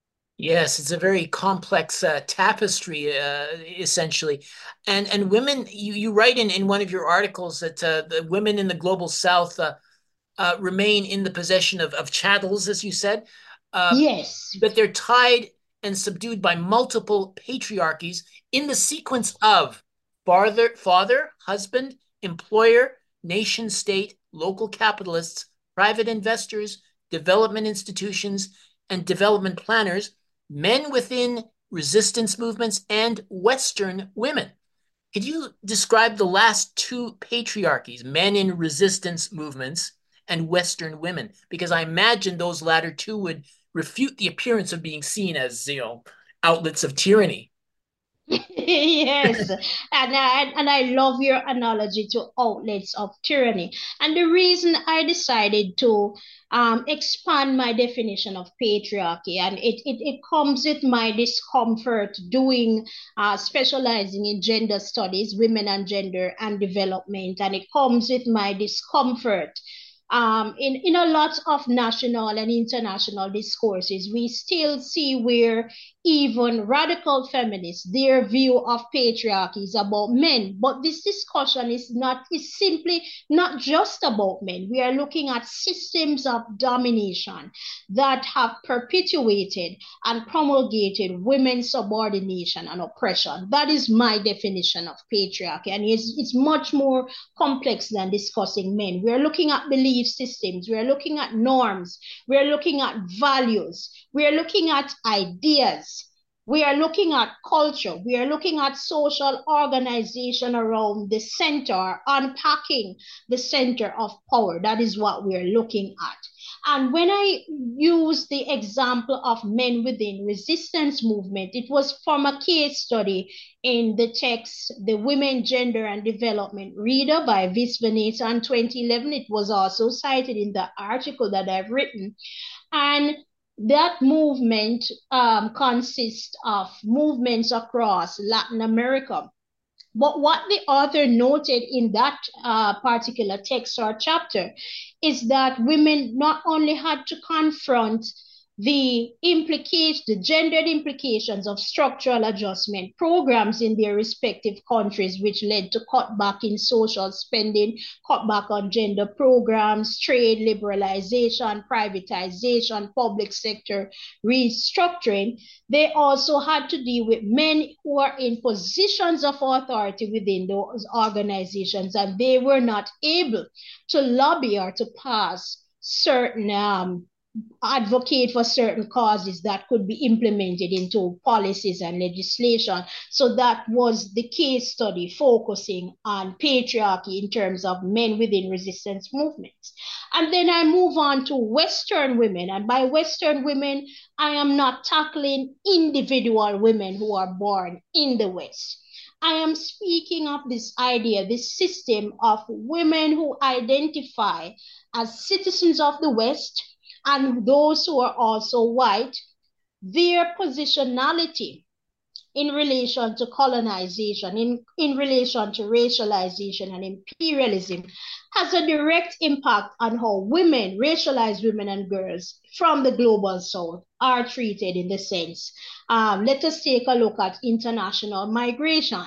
Yes, it's a very complex uh, tapestry, uh, essentially. And and women, you, you write in, in one of your articles that uh, the women in the global South uh, uh, remain in the possession of, of chattels, as you said. Uh, yes. But they're tied and subdued by multiple patriarchies in the sequence of father, father, husband, employer, nation state, local capitalists, private investors, development institutions, and development planners, men within resistance movements, and Western women. Could you describe the last two patriarchies, men in resistance movements and Western women? Because I imagine those latter two would refute the appearance of being seen as, you know, outlets of tyranny. Yes, and I, and I love your analogy to outlets of tyranny. And the reason I decided to um, expand my definition of patriarchy, and it, it, it comes with my discomfort doing, uh, specializing in gender studies, women and gender and development, and it comes with my discomfort Um, in, in a lot of national and international discourses, we still see where even radical feminists, their view of patriarchy is about men. But this discussion is not, is simply not just about men. We are looking at systems of domination that have perpetuated and promulgated women's subordination and oppression. That is my definition of patriarchy. And it's, it's much more complex than discussing men. We are looking at belief systems. We are looking at norms. We are looking at values. We are looking at ideas. We are looking at culture. We are looking at social organization around the center, unpacking the center of power. That is what we are looking at. And when I use the example of men within resistance movement, it was from a case study in the text, The Women, Gender and Development Reader by Viswanathan in twenty eleven. It was also cited in the article that I've written. And that movement um, consists of movements across Latin America. But what the author noted in that uh, particular text or chapter is that women not only had to confront the implications, the gendered implications of structural adjustment programs in their respective countries, which led to cutback in social spending, cutback on gender programs, trade liberalization, privatization, public sector restructuring. They also had to deal with men who are in positions of authority within those organizations, and they were not able to lobby or to pass certain um, advocate for certain causes that could be implemented into policies and legislation. So that was the case study focusing on patriarchy in terms of men within resistance movements. And then I move on to Western women. And by Western women, I am not tackling individual women who are born in the West. I am speaking of this idea, this system of women who identify as citizens of the West, and those who are also white, their positionality in relation to colonization, in, in relation to racialization and imperialism, has a direct impact on how women, racialized women and girls from the global South are treated in the sense. Um, let us take a look at international migration.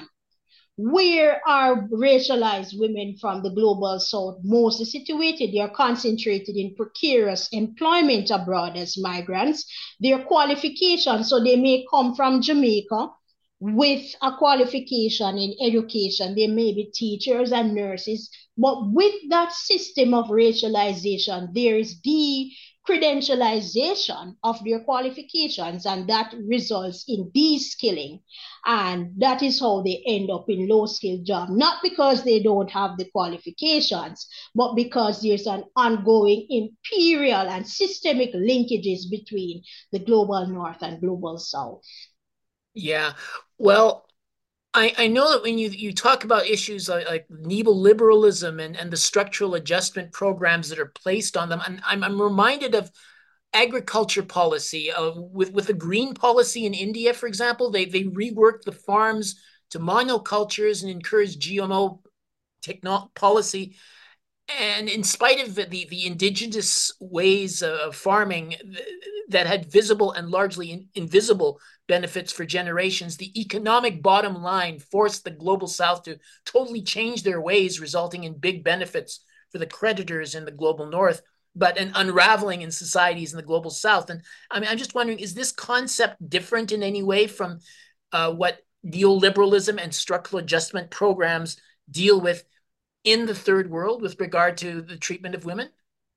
Where are racialized women from the global South mostly situated? They are concentrated in precarious employment abroad as migrants. Their qualifications, so they may come from Jamaica with a qualification in education. They may be teachers and nurses, but with that system of racialization, there is the credentialization of their qualifications, and that results in de-skilling. And that is how they end up in low-skilled jobs, not because they don't have the qualifications, but because there's an ongoing imperial and systemic linkages between the global North and global South. Yeah, well, I, I know that when you, you talk about issues like, like neoliberalism and, and the structural adjustment programs that are placed on them, and I'm, I'm reminded of agriculture policy uh, with, with the green policy in India, for example. They, they reworked the farms to monocultures and encouraged G M O techno policy. And in spite of the, the indigenous ways of farming that had visible and largely in, invisible benefits for generations, the economic bottom line forced the global South to totally change their ways, resulting in big benefits for the creditors in the global North, but an unraveling in societies in the global South. And I mean, I'm just wondering, is this concept different in any way from uh, what neoliberalism and structural adjustment programs deal with in the third world with regard to the treatment of women?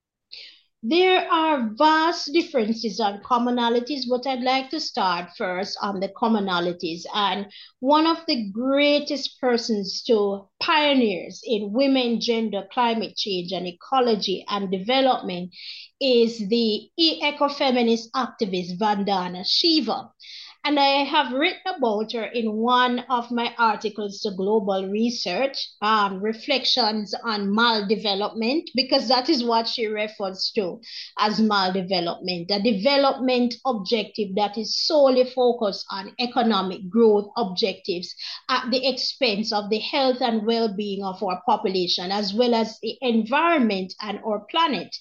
There are vast differences and commonalities, but I'd like to start first on the commonalities. And one of the greatest persons to pioneers in women, gender, climate change, and ecology and development is the ecofeminist activist Vandana Shiva. And I have written about her in one of my articles to Global Research, um, Reflections on Maldevelopment, because that is what she refers to as maldevelopment, a development objective that is solely focused on economic growth objectives at the expense of the health and well-being of our population, as well as the environment and our planet.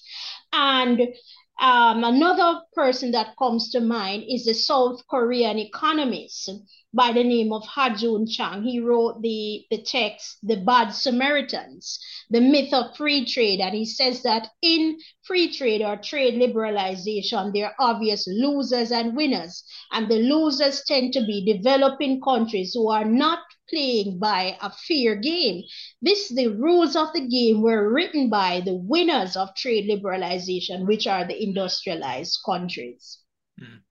And Um, another person that comes to mind is the South Korean economist by the name of Ha-Joon Chang. He wrote the, the text, The Bad Samaritans, The Myth of Free Trade. And he says that in free trade or trade liberalization, there are obvious losers and winners. And the losers tend to be developing countries who are not playing by a fair game. This, the rules of the game were written by the winners of trade liberalization, which are the industrialized countries. Mm.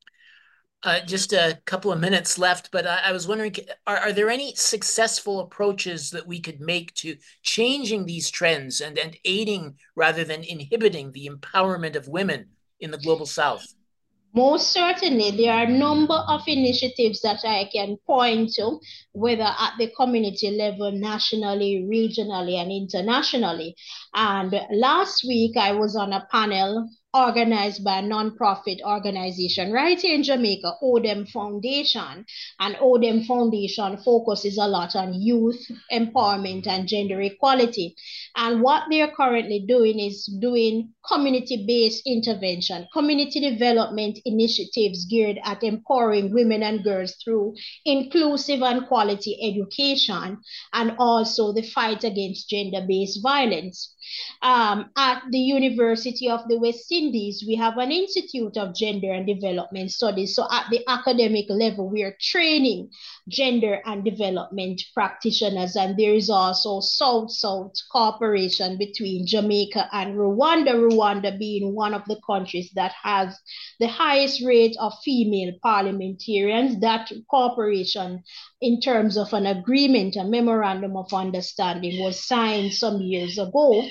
Uh, just a couple of minutes left, but I, I was wondering, are, are there any successful approaches that we could make to changing these trends and, and aiding rather than inhibiting the empowerment of women in the global South? Most certainly, there are a number of initiatives that I can point to, whether at the community level, nationally, regionally, and internationally. And last week, I was on a panel organized by a nonprofit organization right here in Jamaica, Odem Foundation. And Odem Foundation focuses a lot on youth empowerment and gender equality. And what they're currently doing is doing community-based intervention, community development initiatives geared at empowering women and girls through inclusive and quality education, and also the fight against gender-based violence. Um, at the University of the West Indies, we have an Institute of Gender and Development Studies. So at the academic level, we are training gender and development practitioners. And there is also South-South cooperation between Jamaica and Rwanda, Rwanda being one of the countries that has the highest rate of female parliamentarians. That cooperation in terms of an agreement, a memorandum of understanding, was signed some years ago.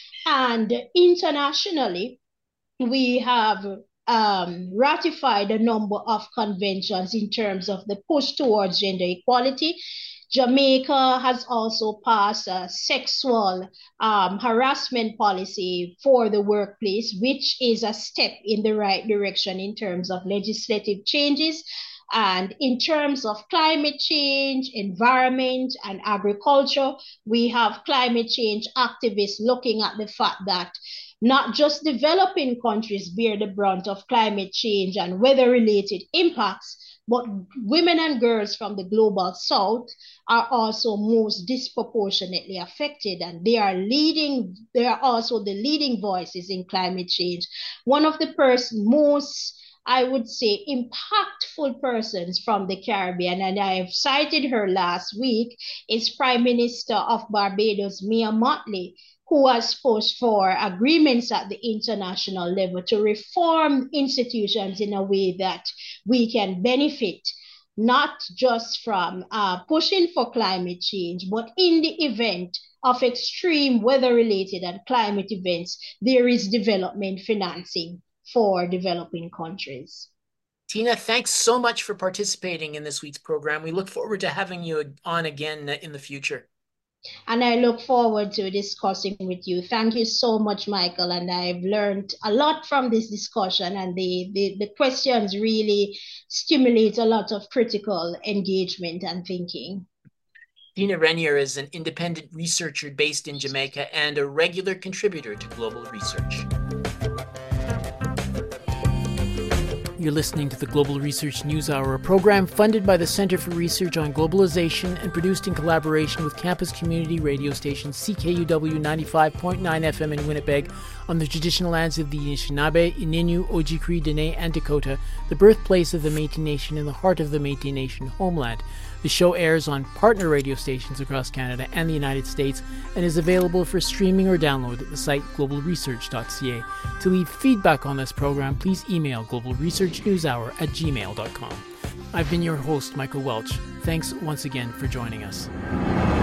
And internationally, we have um, ratified a number of conventions in terms of the push towards gender equality. Jamaica has also passed a sexual um, harassment policy for the workplace, which is a step in the right direction in terms of legislative changes. And in terms of climate change, environment, and agriculture, we have climate change activists looking at the fact that not just developing countries bear the brunt of climate change and weather-related impacts, but women and girls from the global South are also most disproportionately affected, and they are leading, they are also the leading voices in climate change. One of the person most, I would say, impactful persons from the Caribbean, and I have cited her last week, is Prime Minister of Barbados, Mia Mottley, who has pushed for agreements at the international level to reform institutions in a way that we can benefit, not just from uh, pushing for climate change, but in the event of extreme weather-related and climate events, there is development financing for developing countries. Tina, thanks so much for participating in this week's program. We look forward to having you on again in the future. And I look forward to discussing with you. Thank you so much, Michael. And I've learned a lot from this discussion, and the, the, the questions really stimulate a lot of critical engagement and thinking. Tina Renier is an independent researcher based in Jamaica and a regular contributor to Global Research. You're listening to the Global Research News Hour, a program funded by the Center for Research on Globalization and produced in collaboration with campus community radio station C K U W ninety-five point nine F M in Winnipeg on the traditional lands of the Anishinaabe, Ininu, Ojibwe, Dene, and Dakota, the birthplace of the Métis Nation in the heart of the Métis Nation homeland. The show airs on partner radio stations across Canada and the United States and is available for streaming or download at the site global research dot c a. To leave feedback on this program, please email global research news hour at gmail dot com. I've been your host, Michael Welch. Thanks once again for joining us.